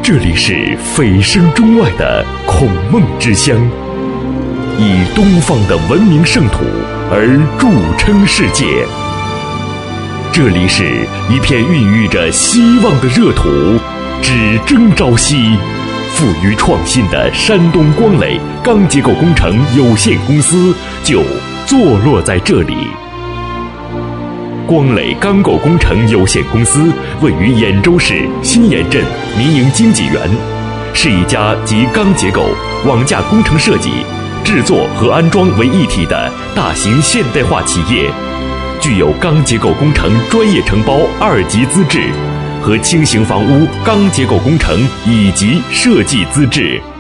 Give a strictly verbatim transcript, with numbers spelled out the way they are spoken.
这里是蜚声中外的孔孟之乡，以东方的文明圣土而著称世界。这里是一片孕育着希望的热土，只争朝夕。富于创新的山东光磊钢结构工程有限公司就坐落在这里。光磊钢构工程有限公司位于兖州市新兖镇民营经纪园，是一家集钢结构、网架工程设计、制作和安装为一体的大型现代化企业，具有钢结构工程专业承包二级资质和轻型房屋钢结构工程乙级设计资质。